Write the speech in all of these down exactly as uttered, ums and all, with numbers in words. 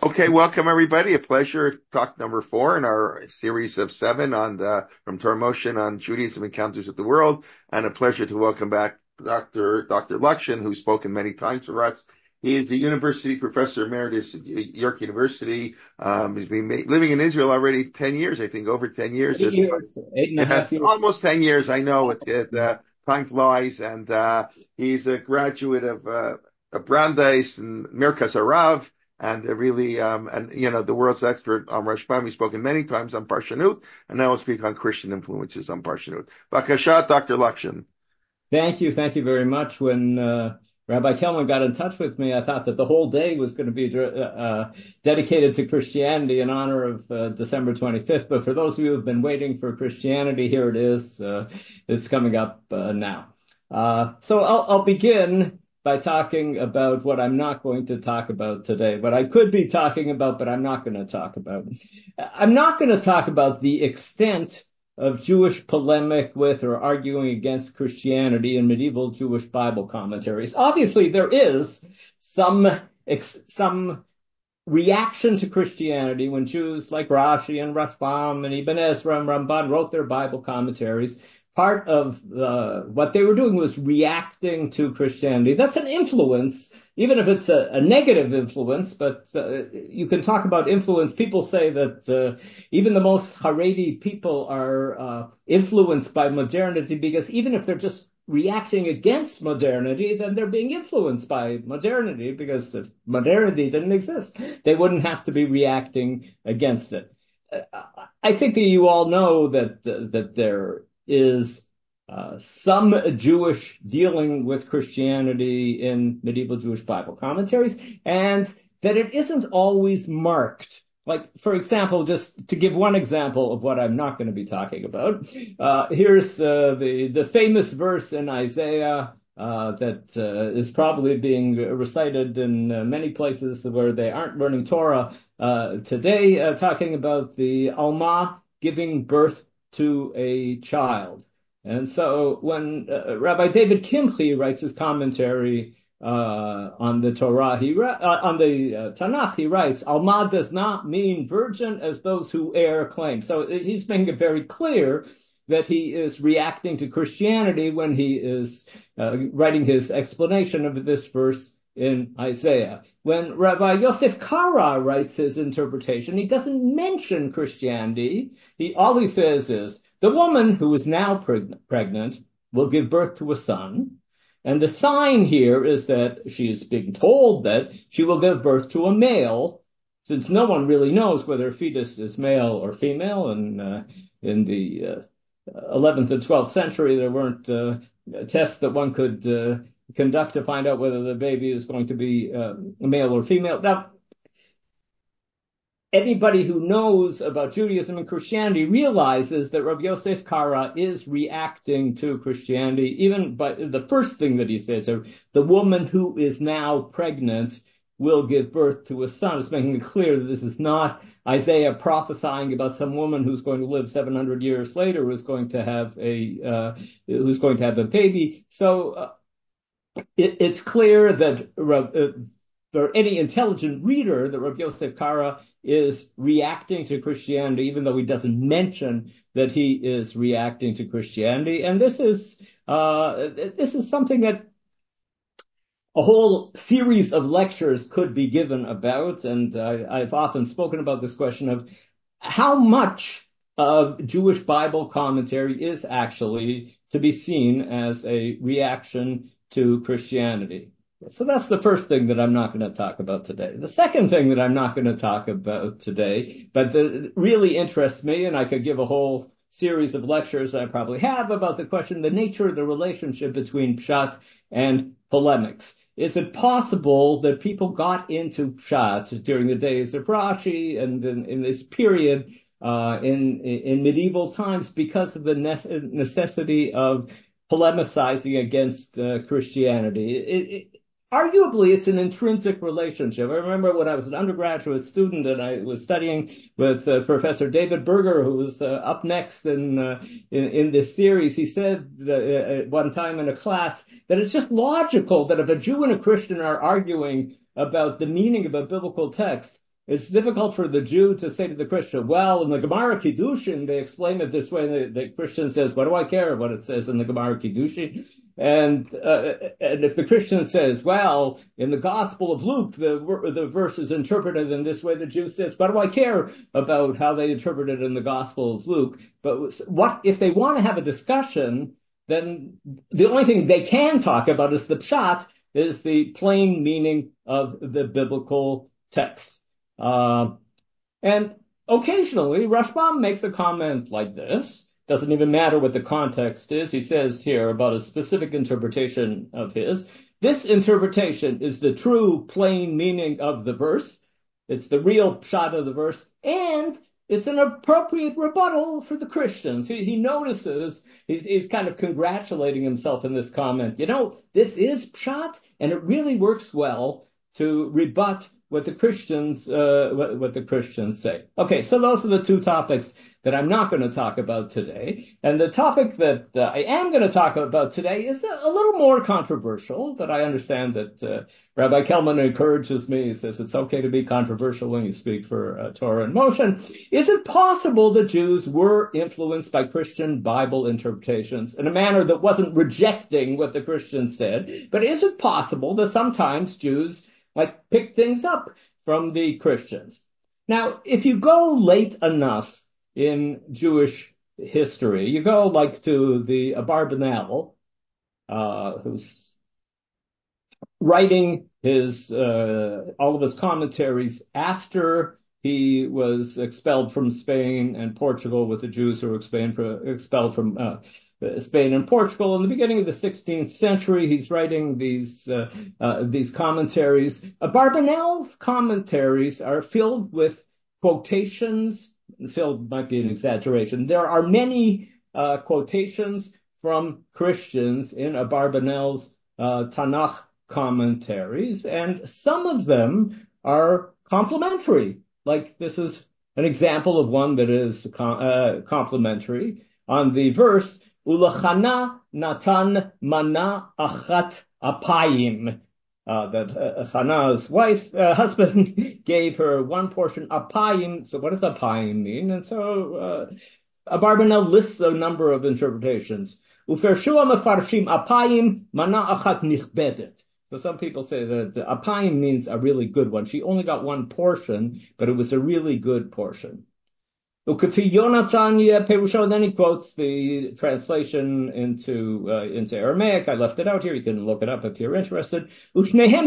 Okay, welcome everybody. A pleasure. Talk number four in our series of seven on the from Torah Motion on Judaism Encounters with the World, and a pleasure to welcome back Doctor Doctor Lakshan, who's spoken many times for us. He is the university professor emeritus at York University. Um, he's been ma- living in Israel already ten years, I think, over ten years. Eight It, years, eight and a yeah, half years. almost ten years. I know it. it uh, time flies, and uh, he's a graduate of uh, of Brandeis and Merkas Arav. And uh, really, um, and you know, the world's expert on Rashbam. We've spoken many times on Parshanut, and now we'll speak on Christian influences on Parshanut. Bakashat, Doctor Lakshan. Thank you, thank you very much. When uh, Rabbi Kelman got in touch with me, I thought that the whole day was going to be uh, uh, dedicated to Christianity in honor of uh, December twenty-fifth. But for those of you who have been waiting for Christianity, here it is. Uh, it's coming up uh, now. Uh, so I'll, I'll begin by talking about what I'm not going to talk about today, what I could be talking about, but I'm not going to talk about. I'm not going to talk about the extent of Jewish polemic with or arguing against Christianity in medieval Jewish Bible commentaries. Obviously, there is some some reaction to Christianity when Jews like Rashi and Rashbam and Ibn Ezra and Ramban wrote their Bible commentaries. Part of uh, what they were doing was reacting to Christianity. That's an influence, even if it's a, a negative influence, but uh, you can talk about influence. People say that uh, even the most Haredi people are uh, influenced by modernity because even if they're just reacting against modernity, then they're being influenced by modernity because if modernity didn't exist, they wouldn't have to be reacting against it. I think that you all know that uh, that there is uh, some Jewish dealing with Christianity in medieval Jewish Bible commentaries, and that it isn't always marked. Like, for example, just to give one example of what I'm not going to be talking about, uh, here's uh, the the famous verse in Isaiah uh, that uh, is probably being recited in uh, many places where they aren't learning Torah uh, today, uh, talking about the Alma giving birth to a child. And so when uh, Rabbi David Kimchi writes his commentary uh, on the Torah, he uh, on the uh, Tanakh, he writes, Alma does not mean virgin as those who err claim. So he's making it very clear that he is reacting to Christianity when he is uh, writing his explanation of this verse in Isaiah. When Rabbi Yosef Kara writes his interpretation, he doesn't mention Christianity. He, all he says is, the woman who is now preg- pregnant will give birth to a son. And the sign here is that she is being told that she will give birth to a male, since no one really knows whether a fetus is male or female. And uh, in the uh, eleventh and twelfth century, there weren't uh, tests that one could uh, conduct to find out whether the baby is going to be uh, male or female. Now, anybody who knows about Judaism and Christianity realizes that Rabbi Yosef Kara is reacting to Christianity, even by the first thing that he says, the woman who is now pregnant will give birth to a son. It's making it clear that this is not Isaiah prophesying about some woman who's going to live seven hundred years later, who's going to have a uh, who's going to have a baby. So uh, it, it's clear that uh, for any intelligent reader, that Rabbi Yosef Kara is reacting to Christianity, even though he doesn't mention that he is reacting to Christianity. And this is uh, this is something that a whole series of lectures could be given about, and uh, I've often spoken about this question of how much of Jewish Bible commentary is actually to be seen as a reaction to Christianity. So that's the first thing that I'm not going to talk about today. The second thing that I'm not going to talk about today, but that really interests me, and I could give a whole series of lectures that I probably have about the question, the nature of the relationship between Pshat and polemics. Is it possible that people got into Pshat during the days of Rashi and in, in this period uh, in, in medieval times because of the necessity of polemicizing against uh, Christianity? It, it, Arguably, it's an intrinsic relationship. I remember when I was an undergraduate student and I was studying with uh, Professor David Berger, who was uh, up next in, uh, in in this series. He said uh, at one time in a class that it's just logical that if a Jew and a Christian are arguing about the meaning of a biblical text, it's difficult for the Jew to say to the Christian, well, in the Gemara Kiddushin, they explain it this way. And the, the Christian says, what do I care what it says in the Gemara Kiddushin? And, uh, and if the Christian says, well, in the Gospel of Luke, the, the verse is interpreted in this way, the Jew says, what do I care about how they interpret it in the Gospel of Luke? But what, if they want to have a discussion, then the only thing they can talk about is the pshat, is the plain meaning of the biblical text. Uh, and occasionally Rashbam makes a comment like this. Doesn't even matter what the context is. He says here about a specific interpretation of his. This interpretation is the true plain meaning of the verse. It's the real pshat of the verse, and it's an appropriate rebuttal for the Christians. He, he notices, he's, he's kind of congratulating himself in this comment. You know, this is pshat, and it really works well to rebut what the Christians, uh, what, what the Christians say. Okay, so those are the two topics that I'm not going to talk about today. And the topic that uh, I am going to talk about today is a, a little more controversial, but I understand that uh, Rabbi Kelman encourages me. He says it's okay to be controversial when you speak for uh, Torah in Motion. Is it possible that Jews were influenced by Christian Bible interpretations in a manner that wasn't rejecting what the Christians said? But is it possible that sometimes Jews like pick things up from the Christians? Now, if you go late enough in Jewish history, you go like to the Abarbanel, uh, who's writing his, uh, all of his commentaries after he was expelled from Spain and Portugal with the Jews who were expelled from, uh, Spain and Portugal. In the beginning of the sixteenth century, he's writing these uh, uh, these commentaries. Uh, Barbanel's commentaries are filled with quotations. Filled might be an exaggeration. There are many uh, quotations from Christians in Barbanel's uh, Tanakh commentaries, and some of them are complimentary. Like this is an example of one that is com- uh, complimentary on the verse. Ulachana natan mana achat apayim. Uh, that uh, Chana's wife, uh, husband, gave her one portion apayim. So what does apayim mean? And so uh, Abarbanel lists a number of interpretations. Ufershua mefarshim apayim mana achat nichbedet. So some people say that the apayim means a really good one. She only got one portion, but it was a really good portion. Ukafi Yonatan Perusha, then he quotes the translation into uh, into Aramaic. I left it out here. You can look it up if you're interested. You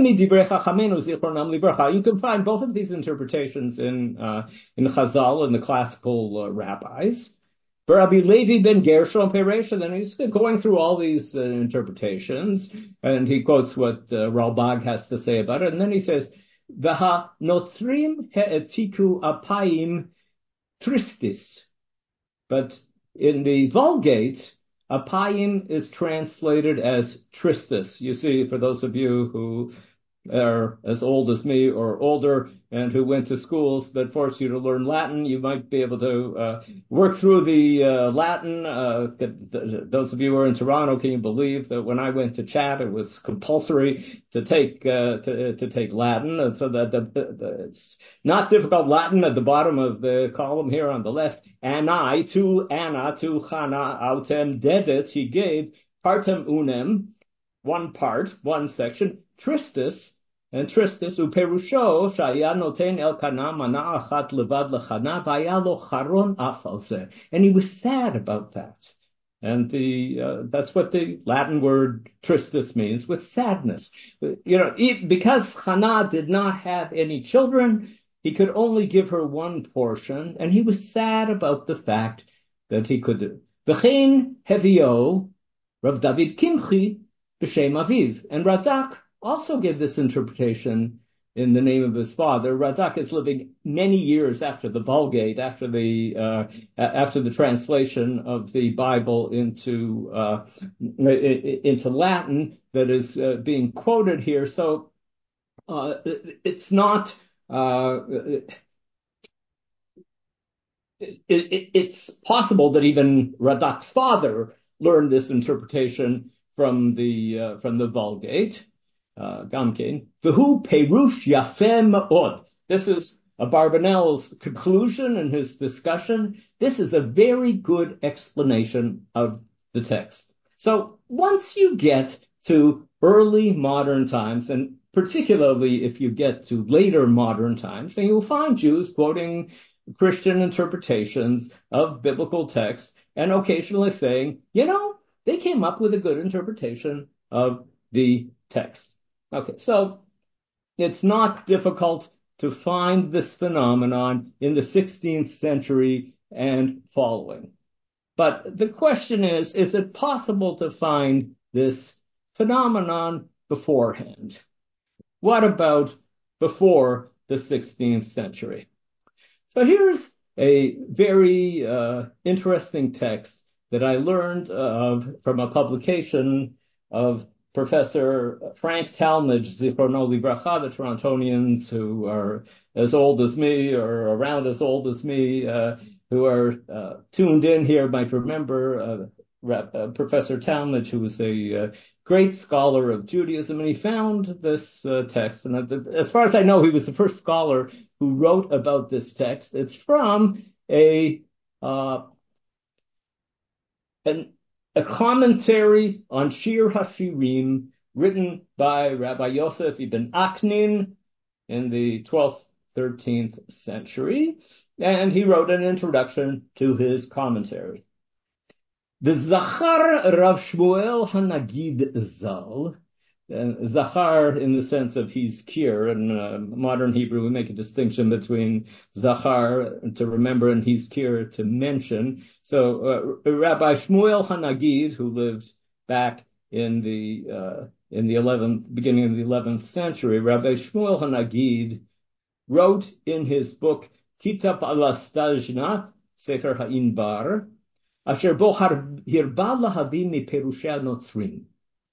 can find both of these interpretations in uh, in Chazal and the classical uh, rabbis. Rabbi Levi ben Gershon Peresh, and then he's going through all these uh, interpretations, and he quotes what uh, Ralbag has to say about it, and then he says, "V'ha notzrim he'etiku apayim tristis." But in the Vulgate, apayim is translated as tristis. You see, for those of you who are as old as me or older and who went to schools that force you to learn Latin, you might be able to uh, work through the uh, Latin. Uh, the, the, those of you who are in Toronto, can you believe that when I went to Chat, it was compulsory to take uh, to to take Latin, and so that the, the, it's not difficult Latin at the bottom of the column here on the left. Anai to Anna to Chana autem dedet, he gave partem unem, one part, one section, tristis, and tristis, uperusho, shaya noten elkana mana achat levad lechana, vaya lo charon af al zeh. And he was sad about that. And the, uh, that's what the Latin word tristis means, with sadness. You know, it, because Chana did not have any children, he could only give her one portion, and he was sad about the fact that he could. V'chein hevio, Rav David Kimchi, b'shem aviv. And Radak also gave this interpretation in the name of his father. Radak is living many years after the Vulgate, after the uh, after the translation of the Bible into uh, into Latin that is uh, being quoted here. So uh, it's not. Uh, it, it, it's possible that even Radak's father learned this interpretation from the uh, from the Vulgate. Uh, Gamkein. V'hu perush yafeh ma'od. This is Abarbanel's conclusion and his discussion, this is a very good explanation of the text. So once you get to early modern times, and particularly if you get to later modern times, then you'll find Jews quoting Christian interpretations of biblical texts and occasionally saying, you know, they came up with a good interpretation of the text. Okay, so it's not difficult to find this phenomenon in the sixteenth century and following. But the question is, is it possible to find this phenomenon beforehand? What about before the sixteenth century? So here's a very uh, interesting text that I learned of from a publication of Professor Frank Talmadge, Zichrono Livracha, the Torontonians who are as old as me or around as old as me, uh, who are uh, tuned in here might remember uh, Rep, uh, Professor Talmadge, who was a uh, great scholar of Judaism, and he found this uh, text. And as far as I know, he was the first scholar who wrote about this text. It's from a uh, an, a commentary on Shir HaShirim written by Rabbi Yosef ibn Aknin in the twelfth, thirteenth century. And he wrote an introduction to his commentary. The Zachar Rav Shmuel Hanagid Zal, uh, Zachar in the sense of he's kir. In uh, modern Hebrew, we make a distinction between Zachar to remember and he's kir to mention. So uh, Rabbi Shmuel Hanagid, who lived back in the uh, in the eleventh, beginning of the eleventh century, Rabbi Shmuel Hanagid wrote in his book Kitab al-Astajna, Sefer HaInbar, Asher bo harba lahavim miperushei Notzrim.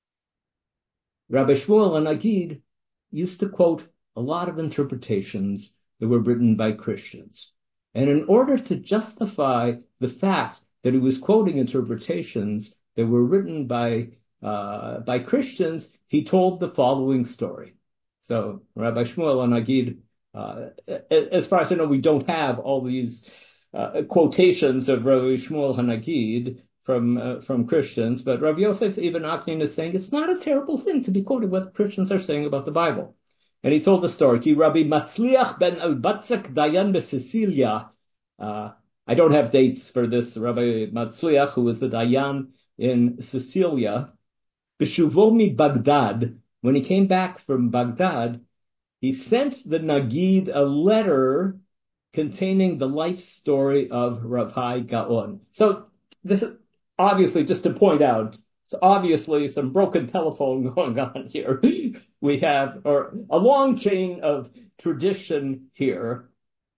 Rabbi Shmuel Hanagid used to quote a lot of interpretations that were written by Christians. And in order to justify the fact that he was quoting interpretations that were written by uh, by Christians, he told the following story. So Rabbi Shmuel Hanagid, uh, as far as I know, we don't have all these uh, quotations of Rabbi Shmuel Hanagid from uh, from Christians, but Rabbi Yosef ibn Aknin is saying it's not a terrible thing to be quoting what Christians are saying about the Bible. And he told the story. Ki Rabbi Matzliach ben Albatzak Dayan beSicilia. Uh, I don't have dates for this. Rabbi Matzliach, who was the Dayan in Sicilia, Beshuvo mi Baghdad, when he came back from Baghdad, he sent the Nagid a letter containing the life story of Rav Hai Gaon. So this is obviously, just to point out, so obviously some broken telephone going on here. We have or a long chain of tradition here.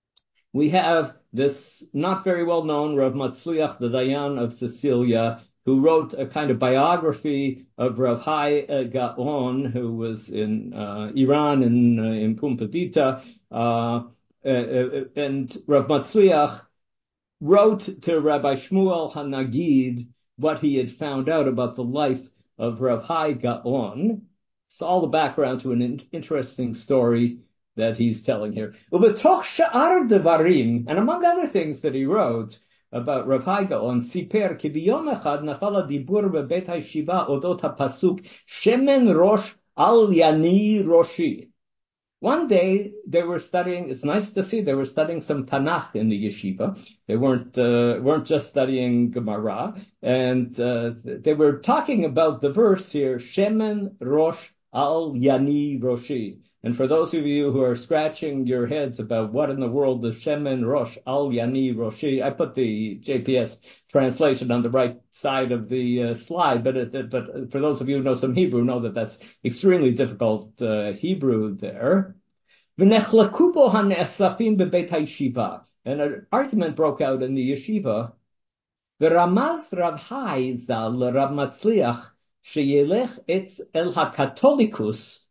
We have this not very well known Rav Matzliach, the Dayan of Sicilia, who wrote a kind of biography of Rav Hai Gaon, who was in uh, Iran in, uh, in Pumbedita, uh, and Rav Matzliach wrote to Rabbi Shmuel Hanagid what he had found out about the life of Rav Hai Gaon. It's all the background to an in- interesting story that he's telling here. Ubetoch sha'ar devarim, and among other things that he wrote about Rav Hai Gaon, siper ki biyom echad nachal hadibur bebeit hayeshiva odot hapasuk shemen rosh al yani roshi. One day they were studying, it's nice to see, they were studying some Tanakh in the yeshiva. They weren't, uh, weren't just studying Gemara. And, uh, they were talking about the verse here, Shemen Rosh Al Yani Roshi. And for those of you who are scratching your heads about what in the world is Shemen Rosh Al Yani Roshi, I put the J P S translation on the right side of the uh, slide, but it, but for those of you who know some Hebrew, know that that's extremely difficult uh, Hebrew there. And an argument broke out in the yeshiva. V'ramaz Rav Hai zal Rav Matzliach sheyelech etz el hakatolikus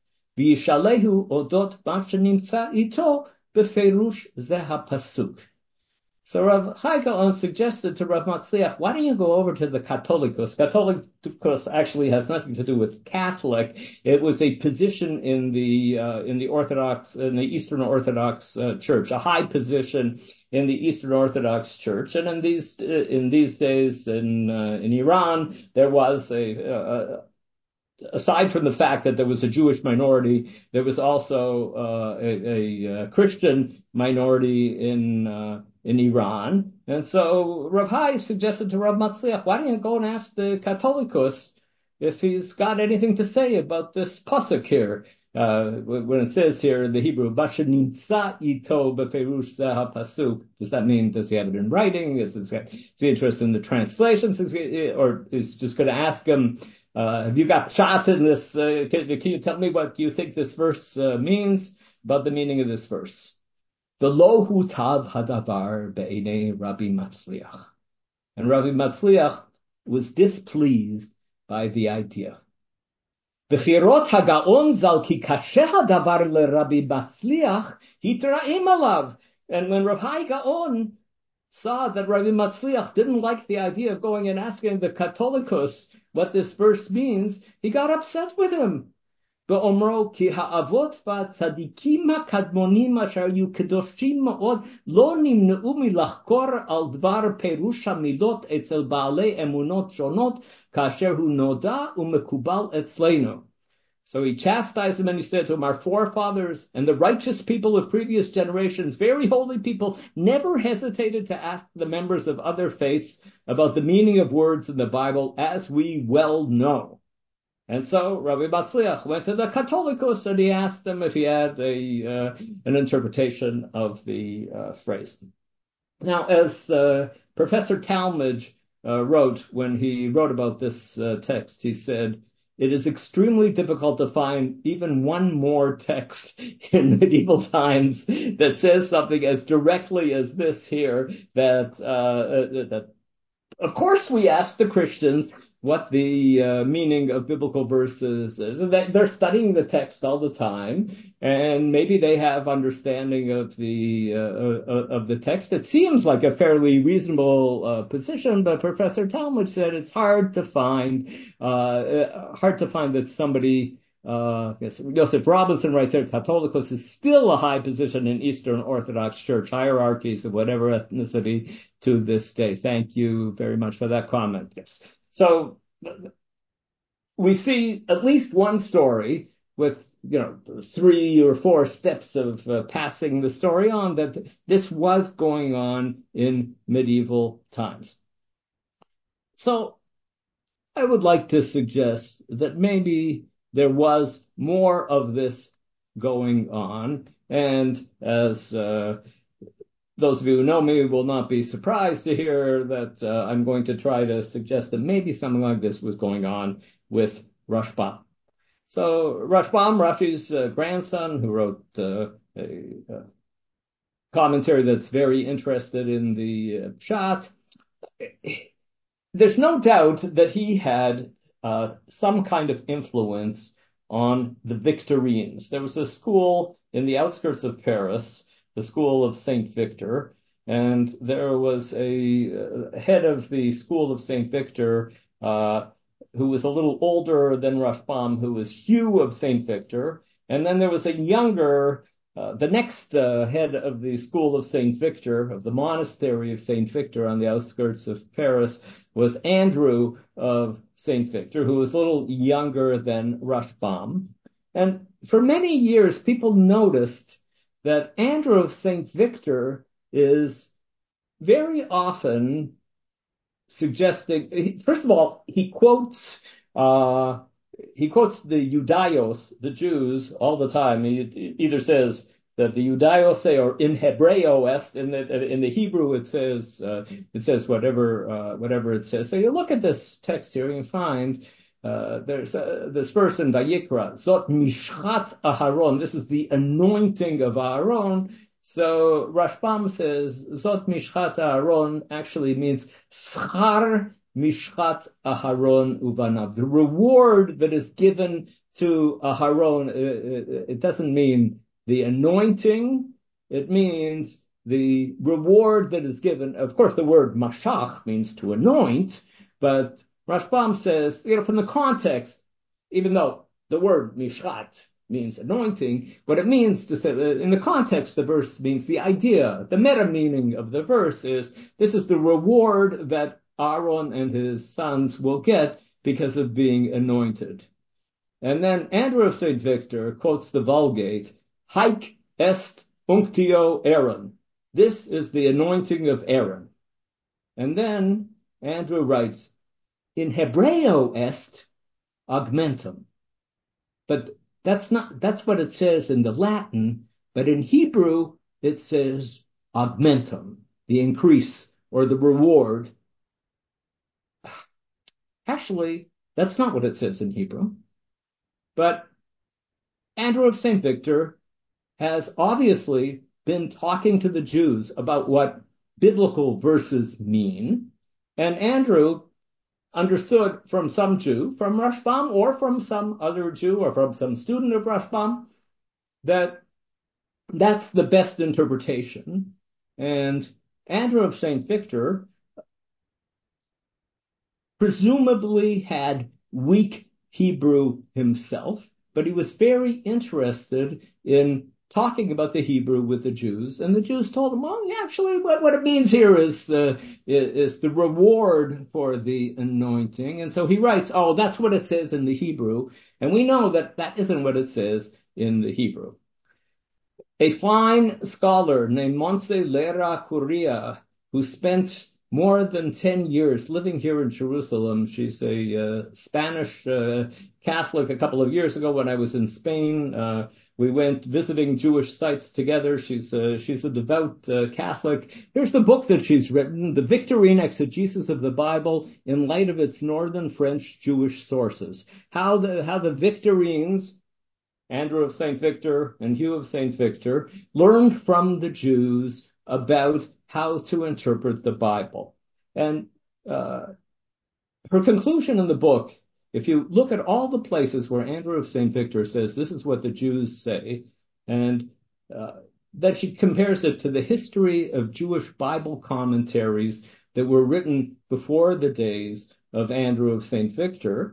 v'yishalehu odot ma shenimtza ito beferush ze hapasuk. So Rav Chaim Gaon suggested to Rav Matzliach, why don't you go over to the Catholicos? Catholicos actually has nothing to do with Catholic. It was a position in the uh, in the Orthodox, in the Eastern Orthodox uh, Church, a high position in the Eastern Orthodox Church. And in these in these days in uh, in Iran, there was a, a aside from the fact that there was a Jewish minority, there was also uh, a, a, a Christian minority in uh, in Iran. And so Rav Hai suggested to Rav Matzliach, why don't you go and ask the Catholicos if he's got anything to say about this pasuk here? Uh, when it says here in the Hebrew, Basha nimtza ito beferush zeh pasuk, does that mean, does he have it in writing? Is, is, is he interested in the translations? Is he, or is just going to ask him, Uh, have you got shot in this? Uh, can, can you tell me what you think this verse uh, means, about the meaning of this verse? The lo hu tav hadavar be'enei Rabbi Matzliach. And Rabbi Matzliach was displeased by the idea. V'chirot hagaon zal ki kashe hadavar leRabbi Matzliach hitra'im alav. And when Rabbi Gaon saw that Rabbi Matzliach didn't like the idea of going and asking the Catholicos what this verse means, he got upset with him. Be'omro ki ha'avot va'tzadikim ha'kadmonim asher yu kedoshim ma'od lo nimne'u milachkor al dvar perush hamilot etzel ba'alei emunot shonot kasher hu noda u'mekubal etzleinu. So he chastised them and he said to him, our forefathers and the righteous people of previous generations, very holy people, never hesitated to ask the members of other faiths about the meaning of words in the Bible, as we well know. And so Rabbi Matzliach went to the Catholicos and he asked them if he had a uh, an interpretation of the uh, phrase. Now, as uh, Professor Talmage uh, wrote when he wrote about this uh, text, he said, it is extremely difficult to find even one more text in medieval times that says something as directly as this here, that, uh, that, of course, we ask the Christians what the uh, meaning of biblical verses is. They're studying the text all the time, and maybe they have understanding of the uh, of the text. It seems like a fairly reasonable uh, position, but Professor Talmage said it's hard to find uh, hard to find that somebody. Uh, yes, Joseph Robinson writes there, Catholicos is still a high position in Eastern Orthodox Church hierarchies of whatever ethnicity to this day. Thank you very much for that comment. Yes. So we see at least one story with, you know, three or four steps of uh, passing the story on, that this was going on in medieval times. So I would like to suggest that maybe there was more of this going on. And as uh, those of you who know me will not be surprised to hear that uh, I'm going to try to suggest that maybe something like this was going on with Rashbam. So Rashbam, Rashi's uh, grandson, who wrote uh, a, a commentary that's very interested in the uh, Pshat, there's no doubt that he had uh, some kind of influence on the Victorines. There was a school in the outskirts of Paris, the school of Saint Victor, and there was a, a head of the school of Saint Victor uh, who was a little older than Rashbam, who was Hugh of Saint Victor, and then there was a younger, uh, the next uh, head of the school of Saint Victor, of the monastery of Saint Victor on the outskirts of Paris, was Andrew of Saint Victor, who was a little younger than Rashbam. And for many years, people noticed that Andrew of Saint Victor is very often suggesting, first of all, he quotes, uh, he quotes the Judaios, the Jews, all the time. He either says that the Judaios say, or in Hebreo est, in the, in the Hebrew it says, uh, it says whatever, uh, whatever it says. So you look at this text here and you find, uh, there's uh, this verse in Vayikra, Zot Mishchat Aharon. This is the anointing of Aaron. So Rashbam says, Zot Mishchat Aharon actually means Schar Mishchat Aharon Ubanav. The reward that is given to Aharon, it, it, it doesn't mean the anointing. It means the reward that is given, of course, the word mashach means to anoint, but Rashbam says, you know, from the context, even though the word mishrat means anointing, what it means to say, in the context, the verse means the idea, the meta meaning of the verse is, this is the reward that Aaron and his sons will get because of being anointed. And then Andrew of Saint Victor quotes the Vulgate, Haec est unctio Aaron. This is the anointing of Aaron. And then Andrew writes, in Hebreo est augmentum. But that's not, that's what it says in the Latin, but in Hebrew, it says augmentum, the increase or the reward. Actually, that's not what it says in Hebrew. But Andrew of Saint Victor has obviously been talking to the Jews about what biblical verses mean. And Andrew understood from some Jew, from Rashbam, or from some other Jew, or from some student of Rashbam, that that's the best interpretation. And Andrew of Saint Victor presumably had weak Hebrew himself, but he was very interested in talking about the Hebrew with the Jews, and the Jews told him, well, yeah, actually, what, what it means here is, uh, is the reward for the anointing. And so he writes, oh, that's what it says in the Hebrew. And we know that that isn't what it says in the Hebrew. A fine scholar named Montse Lera Curia, who spent more than ten years living here in Jerusalem. She's a uh, Spanish uh, Catholic. A couple of years ago when I was in Spain, uh, we went visiting Jewish sites together. She's a, she's a devout uh, Catholic. Here's the book that she's written, The Victorine Exegesis of the Bible in Light of Its Northern French Jewish Sources. How the, how the Victorines, Andrew of Saint Victor and Hugh of Saint Victor, learned from the Jews about how to interpret the Bible. And uh, her conclusion in the book, if you look at all the places where Andrew of Saint Victor says this is what the Jews say, and uh, that she compares it to the history of Jewish Bible commentaries that were written before the days of Andrew of Saint Victor,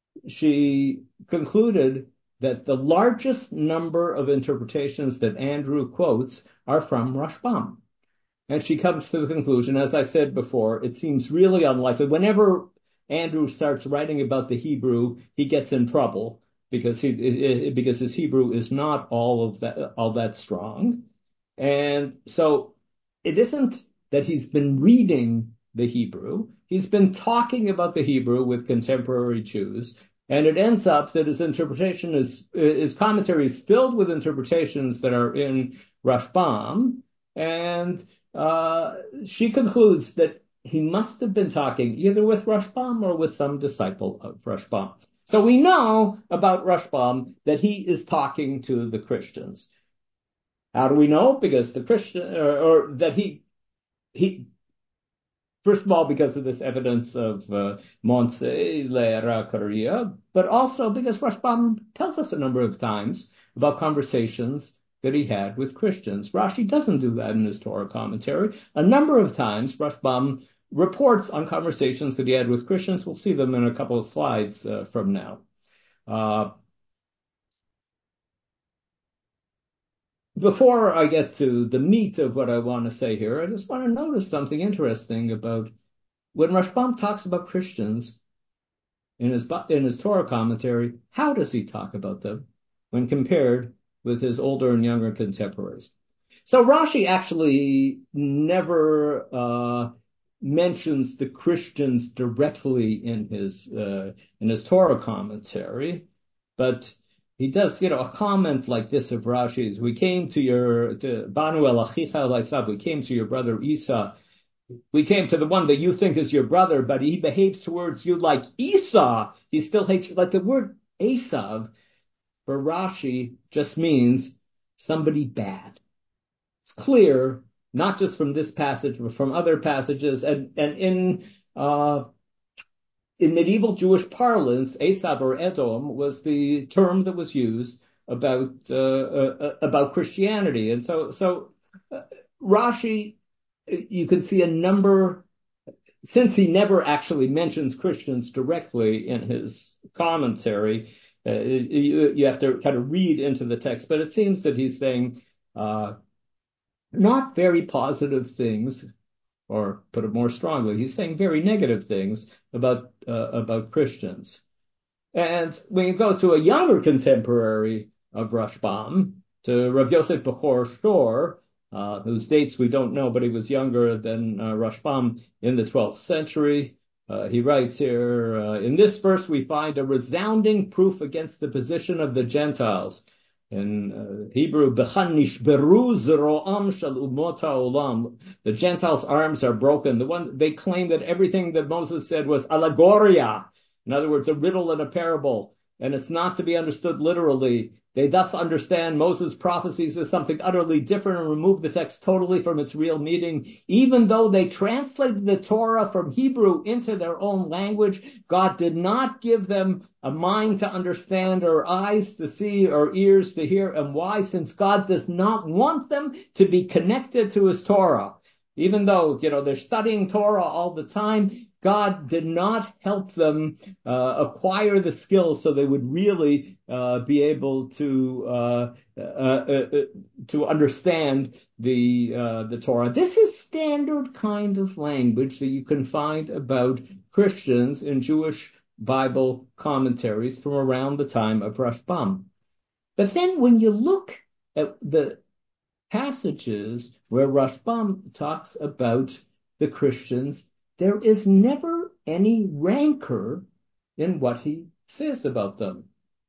she concluded that the largest number of interpretations that Andrew quotes are from Rashbam. And she comes to the conclusion, as I said before, it seems really unlikely. Whenever Andrew starts writing about the Hebrew, he gets in trouble because he because his Hebrew is not all of that all that strong. And so it isn't that he's been reading the Hebrew. He's been talking about the Hebrew with contemporary Jews. And it ends up that his interpretation is, his commentary is filled with interpretations that are in Rashbam. And uh, she concludes that he must have been talking either with Rashbam or with some disciple of Rashbam. So we know about Rashbam that he is talking to the Christians. How do we know? Because the Christian, or, or that he, he, first of all, because of this evidence of uh, Montse Lera Curia, but also because Rashbam tells us a number of times about conversations that he had with Christians. Rashi doesn't do that in his Torah commentary. A number of times, Rashbam reports on conversations that he had with Christians. We'll see them in a couple of slides uh, from now. Uh, Before I get to the meat of what I want to say here, I just want to notice something interesting about when Rashbam talks about Christians in his in his Torah commentary. How does he talk about them when compared with his older and younger contemporaries? So Rashi actually never uh, mentions the Christians directly in his uh, in his Torah commentary, but he does, you know, a comment like this of Rashi's. We came to your, to Banu el Achicha el Esav, we came to your brother Esau. We came to the one that you think is your brother, but he behaves towards you like Esau. He still hates you. Like the word Esav for Rashi just means somebody bad. It's clear, not just from this passage, but from other passages. And, and in, uh, In medieval Jewish parlance, Esav or Edom was the term that was used about uh, uh, about Christianity, and so so uh, Rashi, you can see a number, since he never actually mentions Christians directly in his commentary, uh, you, you have to kind of read into the text, but it seems that he's saying uh, not very positive things, or put it more strongly, he's saying very negative things about uh, about Christians. And when you go to a younger contemporary of Rashbam, to Rav Yosef Bechor Shor, uh, whose dates we don't know, but he was younger than uh, Rashbam in the twelfth century, uh, he writes here, uh, in this verse we find a resounding proof against the position of the Gentiles. In uh, Hebrew, Bechan nishberu zeroam shel umot haolam. The Gentiles' arms are broken. The one they claim that everything that Moses said was allegoria. In other words, a riddle and a parable, and it's not to be understood literally. They thus understand Moses' prophecies as something utterly different and remove the text totally from its real meaning. Even though they translated the Torah from Hebrew into their own language, God did not give them a mind to understand or eyes to see or ears to hear. And why? Since God does not want them to be connected to his Torah. Even though, you know, they're studying Torah all the time, God did not help them uh, acquire the skills so they would really uh, be able to uh, uh, uh, to understand the uh, the Torah. This is standard kind of language that you can find about Christians in Jewish Bible commentaries from around the time of Rashbam. But then when you look at the passages where Rashbam talks about the Christians, there is never any rancor in what he says about them.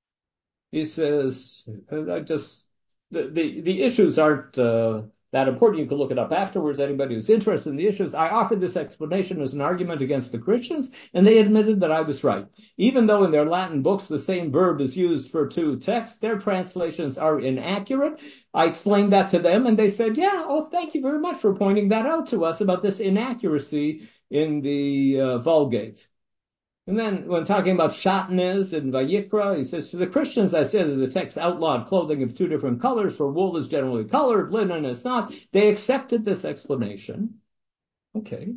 He says, I just, the, the, the issues aren't uh, that important. You can look it up afterwards. Anybody who's interested in the issues, I offered this explanation as an argument against the Christians, and they admitted that I was right. Even though in their Latin books the same verb is used for two texts, their translations are inaccurate. I explained that to them, and they said, yeah, oh, thank you very much for pointing that out to us about this inaccuracy in the uh, Vulgate. And then when talking about Shatnez and Vayikra, he says, to the Christians, I said that the text outlawed clothing of two different colors, for wool is generally colored, linen is not. They accepted this explanation. Okay.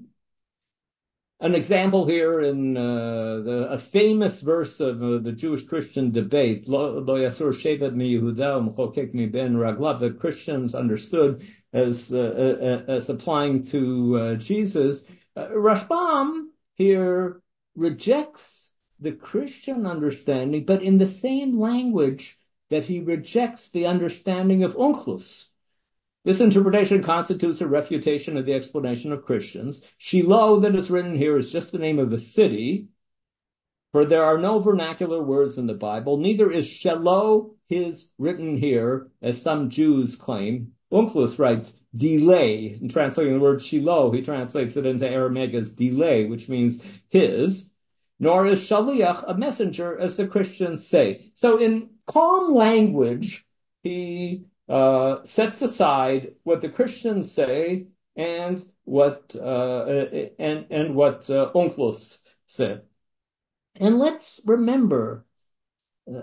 An example here in uh, the, a famous verse of uh, the Jewish-Christian debate, Lo yasur shevet mi Yehuda u'mchokek mi ben raglav, that Christians understood as, uh, uh, as applying to uh, Jesus. Uh, Rashbam here rejects the Christian understanding, but in the same language that he rejects the understanding of Onkelos. This interpretation constitutes a refutation of the explanation of Christians. Shiloh, that is written here, is just the name of a city, for there are no vernacular words in the Bible. Neither is Shiloh his written here, as some Jews claim. Onkelos writes delay. In translating the word Shiloh, he translates it into Aramaic as delay, which means his. Nor is Shaliach a messenger, as the Christians say. So in calm language, he uh, sets aside what the Christians say and what uh, and and what uh, Onkelos said. And let's remember uh,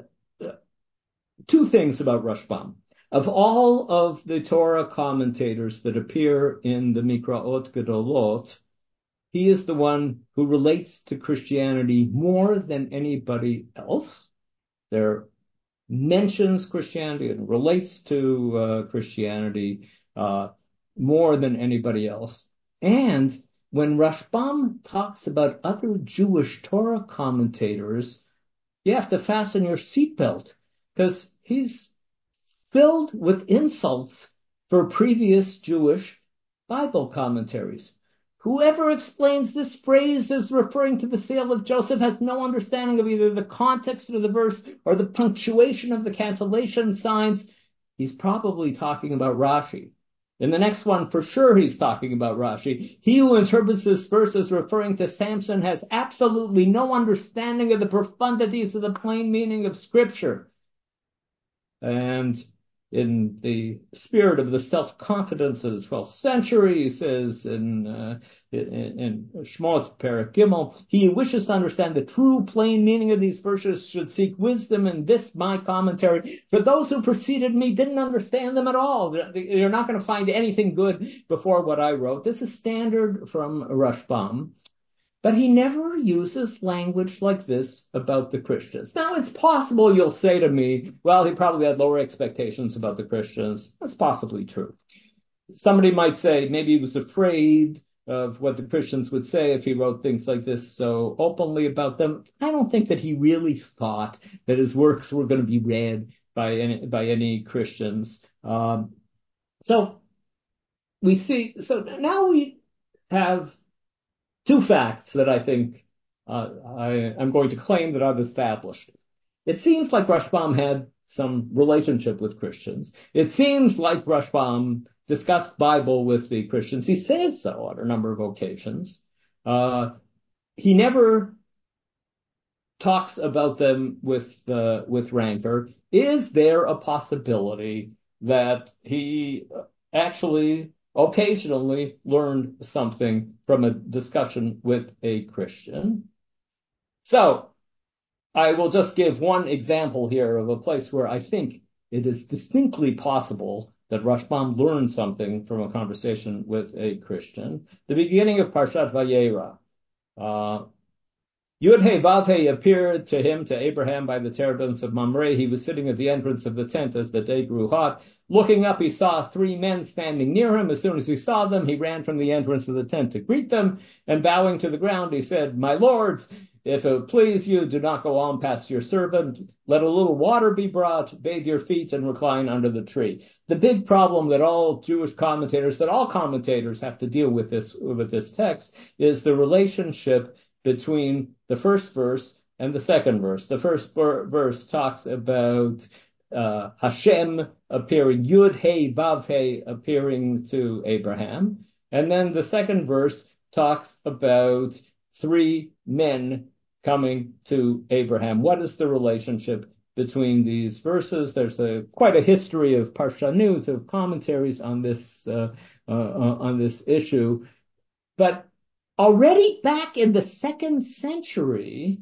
two things about Rashbam. Of all of the Torah commentators that appear in the Mikraot Gedolot, he is the one who relates to Christianity more than anybody else. There mentions Christianity and relates to uh, Christianity uh, more than anybody else. And when Rashbam talks about other Jewish Torah commentators, you have to fasten your seatbelt, because he's filled with insults for previous Jewish Bible commentaries. Whoever explains this phrase as referring to the sale of Joseph has no understanding of either the context of the verse or the punctuation of the cantillation signs. He's probably talking about Rashi. In the next one, for sure, he's talking about Rashi. He who interprets this verse as referring to Samson has absolutely no understanding of the profundities of the plain meaning of Scripture. And in the spirit of the self-confidence of the twelfth century. He says in, uh, in, in Shmot Perek Gimel, he who wishes to understand the true plain meaning of these verses should seek wisdom in this my commentary. For those who preceded me didn't understand them at all. You're not going to find anything good before what I wrote. This is standard from Rashbam. But he never uses language like this about the Christians. Now, it's possible you'll say to me, well, he probably had lower expectations about the Christians. That's possibly true. Somebody might say maybe he was afraid of what the Christians would say if he wrote things like this so openly about them. I don't think that he really thought that his works were going to be read by any, by any Christians. Um, so we see, so now we have two facts that I think uh, I, I'm going to claim that I've established. It seems like Rashbam had some relationship with Christians. It seems like Rashbam discussed Bible with the Christians. He says so on a number of occasions. Uh, he never talks about them with uh, with rancor. Is there a possibility that he actually occasionally learned something from a discussion with a Christian? So I will just give one example here of a place where I think it is distinctly possible that Rashbam learned something from a conversation with a Christian. The beginning of Parshat Vayera. Uh, Yud-He Vav-He appeared to him, to Abraham, by the terebinths of Mamre. He was sitting at the entrance of the tent as the day grew hot. Looking up, he saw three men standing near him. As soon as he saw them, he ran from the entrance of the tent to greet them, and bowing to the ground, he said, "My lords, if it please you, do not go on past your servant. Let a little water be brought, bathe your feet, and recline under the tree." The big problem that all Jewish commentators, that all commentators have to deal with this, with this text, is the relationship between the first verse and the second verse. The first ver- verse talks about uh, Hashem appearing, Yud He Vav He appearing to Abraham, and then the second verse talks about three men coming to Abraham. What is the relationship between these verses? There's a quite a history of parshanut, of commentaries on this uh, uh, on this issue, but already back in the second century,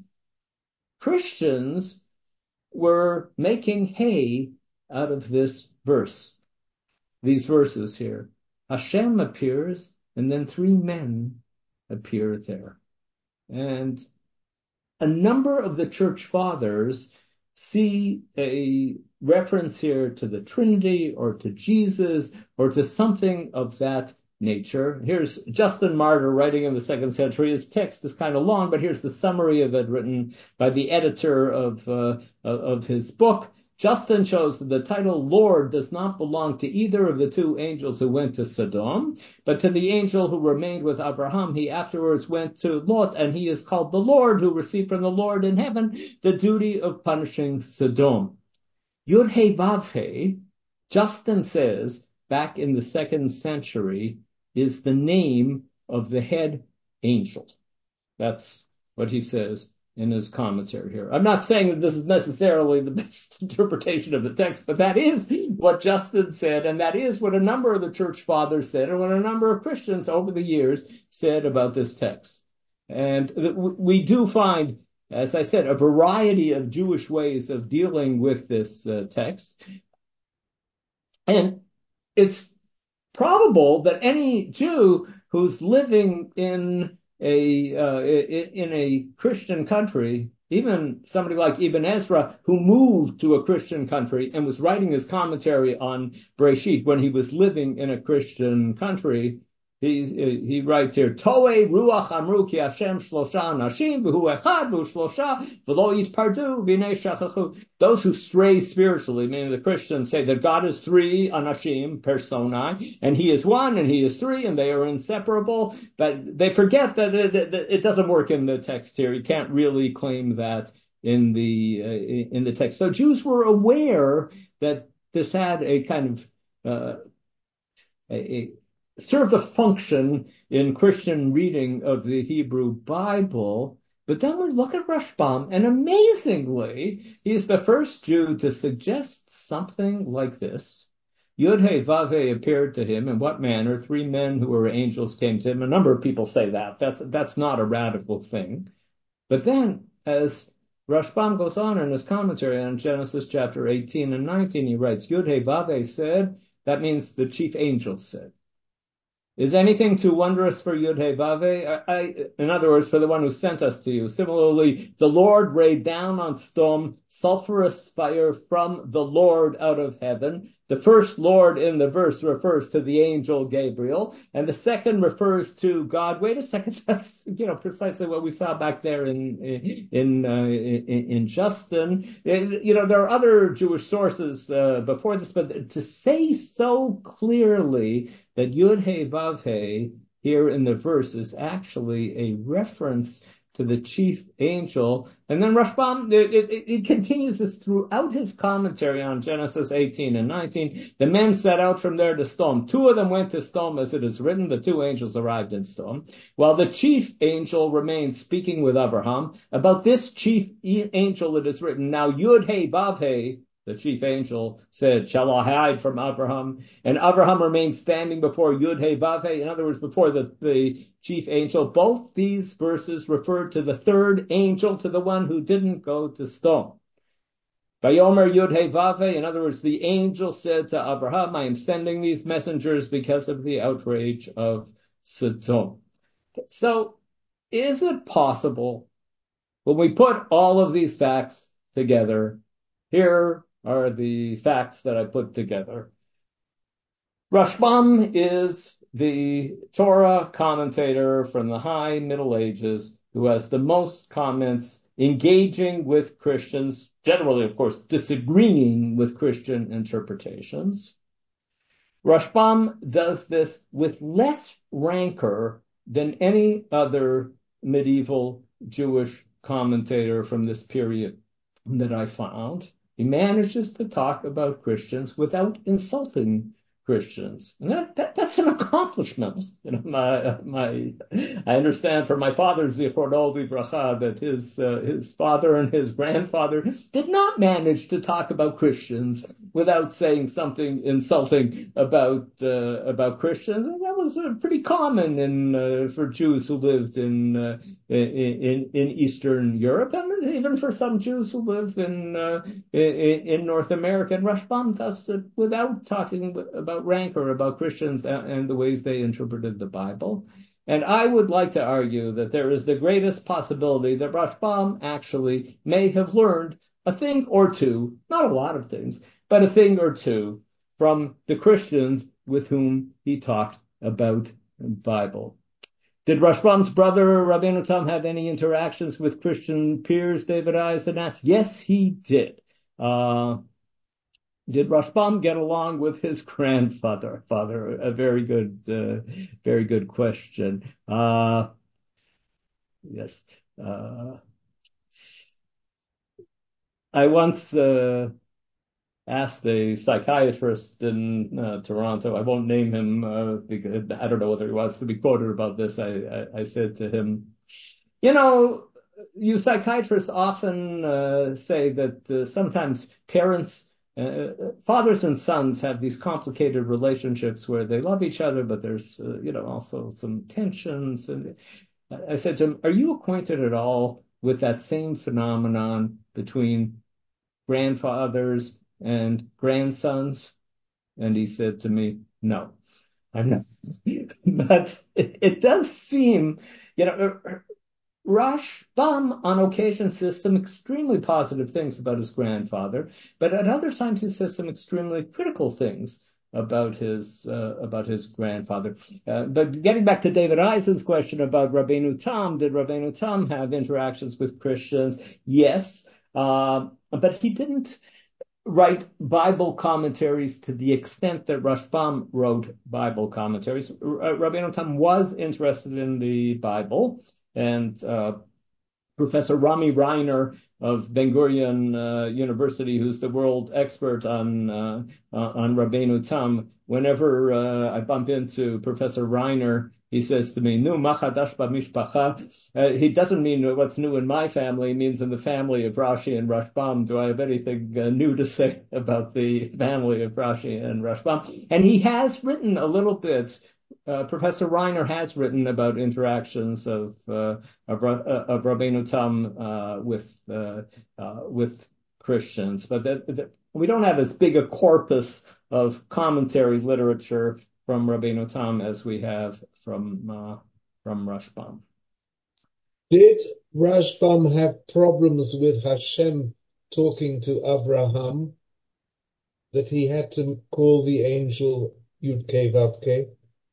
Christians were making hay out of this verse, these verses here. Hashem appears, and then three men appear there. And a number of the church fathers see a reference here to the Trinity or to Jesus or to something of that nature. Here's Justin Martyr writing in the second century. His text is kind of long, but here's the summary of it written by the editor of uh, of his book. Justin shows that the title Lord does not belong to either of the two angels who went to Sodom, but to the angel who remained with Abraham. He afterwards went to Lot, and he is called the Lord, who received from the Lord in heaven the duty of punishing Sodom. Yud-He Vav-He, Justin says, back in the second century, is the name of the head angel. That's what he says in his commentary here. I'm not saying that this is necessarily the best interpretation of the text, but that is what Justin said, and that is what a number of the church fathers said, and what a number of Christians over the years said about this text. And we do find, as I said, a variety of Jewish ways of dealing with this uh, text. And it's probable that any Jew who's living in a uh, in a Christian country, even somebody like Ibn Ezra, who moved to a Christian country and was writing his commentary on Bereshit when he was living in a Christian country, he he writes here, Toei ruach amru ki Hashem shlosha anashim v'hu echad v'hu shlosha v'lo yitpardu v'nei shachachu. Those who stray spiritually, meaning the Christians, say that God is three anashim, personae, and he is one and he is three and they are inseparable, but they forget that it, that it doesn't work in the text here. You can't really claim that in the uh, in the text. So Jews were aware that this had a kind of uh, a, a served a function in Christian reading of the Hebrew Bible, But then we look at Rashbam, and amazingly, he's the first Jew to suggest something like this. Yud-He Vav-He appeared to him. In what manner? Three men who were angels came to him. A number of people say that. That's, that's not a radical thing. But then, as Rashbam goes on in his commentary on Genesis chapter eighteen and nineteen, he writes, Yud-He Vav-He said, that means the chief angel said. Is anything too wondrous for Yud-He Vav-He? I, I, in other words, for the one who sent us to you. Similarly, the Lord rained down on Sodom sulfurous fire from the Lord out of heaven. The first Lord in the verse refers to the angel Gabriel, and the second refers to God. Wait a second, that's you know precisely what we saw back there in in uh, in, in Justin. You know there are other Jewish sources uh, before this, but to say so clearly that Yud-He Vav-He here in the verse is actually a reference to the chief angel. And then Rashbam, it, it, it continues this throughout his commentary on Genesis eighteen and nineteen. The men set out from there to Sodom. Two of them went to Sodom, as it is written. The two angels arrived in Sodom, while the chief angel remained speaking with Abraham. About this chief angel it is written, now Yud-He Vav-He, the chief angel, said, shall I hide from Abraham? And Abraham remained standing before Yud-He Vav-He, in other words, before the, the chief angel. Both these verses refer to the third angel, to the one who didn't go to Sodom. Vayomer Yud-He Vav-He, in other words, the angel said to Abraham, I am sending these messengers because of the outrage of Sodom. So, is it possible, when we put all of these facts together, here are the facts that I put together. Rashbam is the Torah commentator from the High Middle Ages who has the most comments engaging with Christians, generally, of course, disagreeing with Christian interpretations. Rashbam does this with less rancor than any other medieval Jewish commentator from this period that I found. He manages to talk about Christians without insulting Christians. And that, that, that's an accomplishment. You know, my, my, I understand from my father, Zichrono Livracha, that his, uh, his father and his grandfather did not manage to talk about Christians without saying something insulting about, uh, about Christians. And that was uh, pretty common in, uh, for Jews who lived in, uh, in, in Eastern Europe, and even for some Jews who live in, uh, in, in North America. And Rashbam does it without talking about about rancor, about Christians and the ways they interpreted the Bible. And I would like to argue that there is the greatest possibility that Rashbam actually may have learned a thing or two, not a lot of things, but a thing or two from the Christians with whom he talked about the Bible. Did Rashbam's brother, Rabbeinu Tam, have any interactions with Christian peers, David Eisen asked? Yes, he did. Uh, Did Rashbam get along with his grandfather? Father, a very good, uh, very good question. Uh, yes. Uh, I once uh, asked a psychiatrist in uh, Toronto. I won't name him uh, because I don't know whether he wants to be quoted about this. I, I, I said to him, you know, you psychiatrists often uh, say that uh, sometimes parents Uh, fathers and sons have these complicated relationships where they love each other, but there's, uh, you know, also some tensions. And I said to him, are you acquainted at all with that same phenomenon between grandfathers and grandsons? And he said to me, no, I'm not. But it, it does seem, you know, Rashbam on occasion says some extremely positive things about his grandfather, but at other times he says some extremely critical things about his uh, about his grandfather. Uh, but getting back to David Eisen's question about Rabbeinu Tam, did Rabbeinu Tam have interactions with Christians? Yes, uh, but he didn't write Bible commentaries to the extent that Rashbam wrote Bible commentaries. Uh, Rabbeinu Tam was interested in the Bible, and uh, Professor Rami Reiner of Ben Gurion uh, University, who's the world expert on uh, uh, on Rabbeinu Tam. Whenever uh, I bump into Professor Reiner, he says to me, "Nu machadash b'mishpacha." Uh, he doesn't mean what's new in my family. He means in the family of Rashi and Rashbam. Do I have anything uh, new to say about the family of Rashi and Rashbam? And he has written a little bit. Uh, Professor Reiner has written about interactions of uh, of, uh, of Rabbeinu Tam uh, with uh, uh, with Christians, but that, that we don't have as big a corpus of commentary literature from Rabbeinu Tam as we have from uh, from Rashbam. Did Rashbam have problems with Hashem talking to Abraham, that he had to call the angel Yud-Kei Vav-Kei?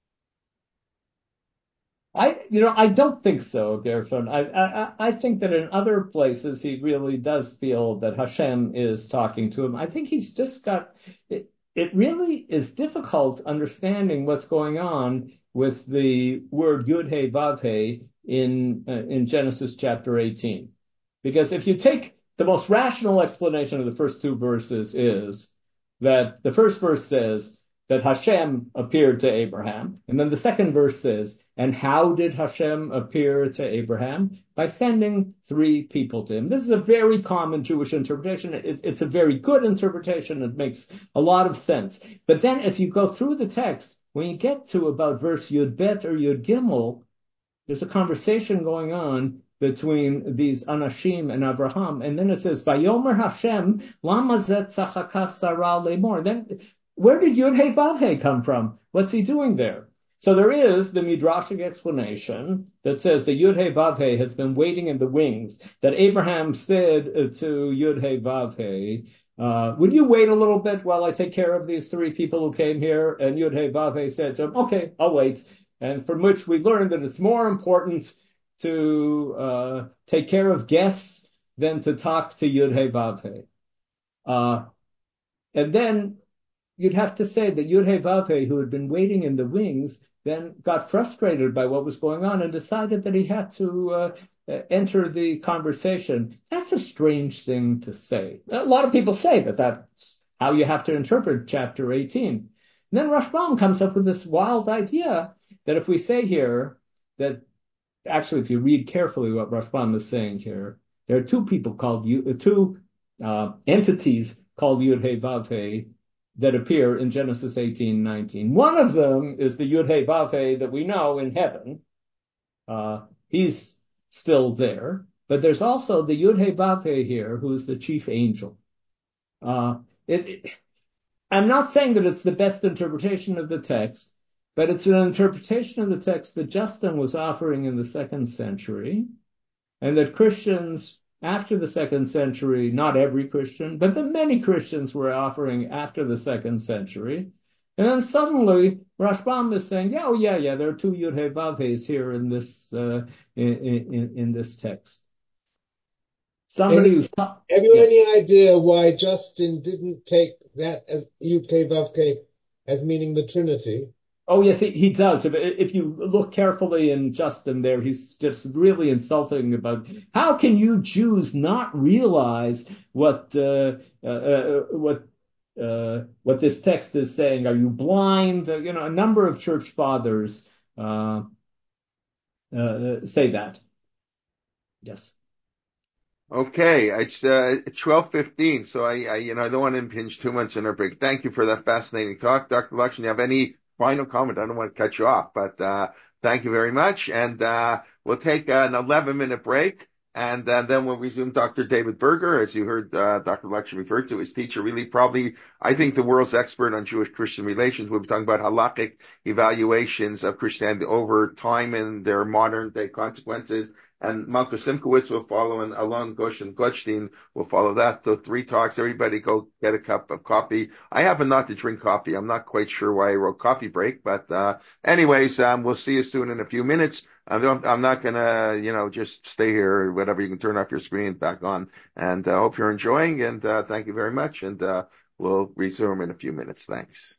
I, you know, I don't think so, Gershon. I, I, I think that in other places he really does feel that Hashem is talking to him. I think he's just got, it, it really is difficult understanding what's going on with the word Yud He Vav He in, uh, in Genesis chapter eighteen. Because if you take the most rational explanation of the first two verses is that the first verse says that Hashem appeared to Abraham. And then the second verse says, and how did Hashem appear to Abraham? By sending three people to him. This is a very common Jewish interpretation. It, it's a very good interpretation. It makes a lot of sense. But then as you go through the text, when you get to about verse Yud Bet or Yud Gimel, there's a conversation going on between these Anashim and Abraham. And then it says, Vayomer Hashem, lama zet tzachaka Sarah lemor. Then where did Yud He Vav He come from? What's he doing there? So there is the Midrashic explanation that says the Yud He Vav He has been waiting in the wings, that Abraham said to Yud He Vav He, uh, would you wait a little bit while I take care of these three people who came here? And Yud He Vav He said to him, okay, I'll wait. And from which we learned that it's more important to uh, take care of guests than to talk to Yud He Vav He. Uh, and then you'd have to say that Yud He Vav He, who had been waiting in the wings, then got frustrated by what was going on and decided that he had to uh, enter the conversation. That's a strange thing to say. A lot of people say that that's how you have to interpret chapter eighteen. And then Rashbam comes up with this wild idea that if we say here that, actually, if you read carefully what Rashbam is saying here, there are two people called, two uh, entities called Yud He Vav He that appear in Genesis eighteen nineteen. One of them is the Yud He Vav He that we know in heaven. Uh, he's still there. But there's also the Yud He Vav He here, who's the chief angel. Uh, it, it, I'm not saying that it's the best interpretation of the text, but it's an interpretation of the text that Justin was offering in the second century, and that Christians after the second century, not every Christian, but that many Christians were offering after the second century. And then suddenly Rashbam is saying, yeah, oh yeah, yeah, there are two Yud He Vav He's here in this uh, in, in, in this text. Somebody who's Have you yeah. any idea why Justin didn't take that as Yud-Kei Vav-Kei as meaning the Trinity? Oh, yes, he, he does. If, if you look carefully in Justin there, he's just really insulting about how can you Jews not realize what uh, uh, uh, what uh, what this text is saying? Are you blind? Uh, you know, a number of church fathers uh, uh, say that. Yes. Okay, it's uh, twelve fifteen, so I, I, you know, I don't want to impinge too much on our break. Thank you for that fascinating talk, Doctor Lakshan. Do you have any final comment? I don't want to cut you off, but uh, thank you very much. And uh, we'll take an eleven minute break, and uh, then we'll resume Doctor David Berger, as you heard uh, Doctor Lakshan refer to, his teacher, really probably, I think, the world's expert on Jewish-Christian relations. We'll be talking about halakhic evaluations of Christianity over time and their modern-day consequences. And Malka Simkowitz will follow, and Alon Goshen Goldstein will follow that. So three talks. Everybody go get a cup of coffee. I happen not to drink coffee. I'm not quite sure why I wrote coffee break, but uh anyways, um we'll see you soon in a few minutes. I'm, I'm not gonna, you know, just stay here or whatever. You can turn off your screen, back on, and I uh, hope you're enjoying. And uh thank you very much. And uh we'll resume in a few minutes. Thanks.